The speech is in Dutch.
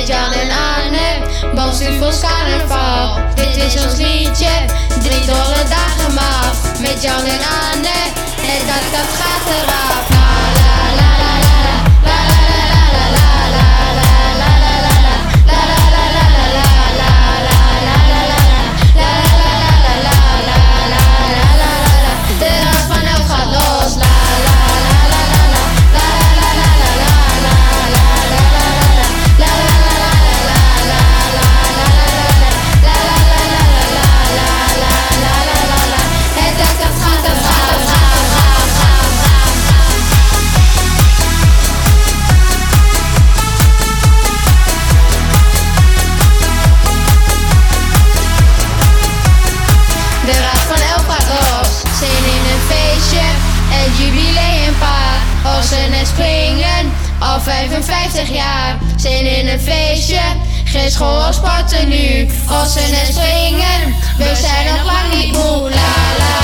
Jan en Anne, Balstuuvels carnaval. Dit is ons liedje, 3 dolle dagen maf. Met Jan en Anne, en dat gaat eraf. La la la la la la la la la la la la la la la la la la la de ras van elk gaat los. La la la la la la la la la la la la la la en dat gaat eraf. De raad van elk gaat los, zin in een feestje, het jubileumpaar. Hossen en springen, al 55 jaar. Zin in een feestje, geen school of sporten nu. Hossen en springen, we zijn nog lang niet moe. La la.